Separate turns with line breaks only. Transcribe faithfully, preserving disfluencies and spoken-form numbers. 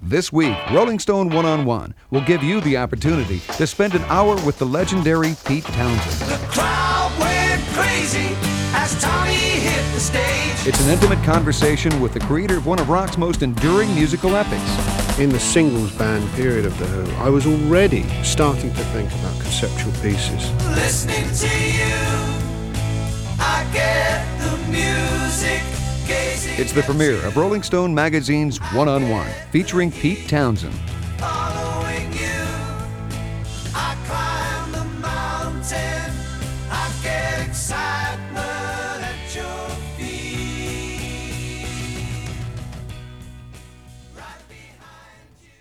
This week, Rolling Stone One-on-One will give you the opportunity to spend an hour with the legendary Pete Townshend.
The crowd went crazy as Tommy hit the stage.
It's an intimate conversation with the creator of one of rock's most enduring musical epics.
In the singles band period of The Who, I was already starting to think about conceptual pieces.
Listening to you, I get the music. Gazing
It's the premiere of Rolling Stone Magazine's One-on-One, featuring Pete Townshend.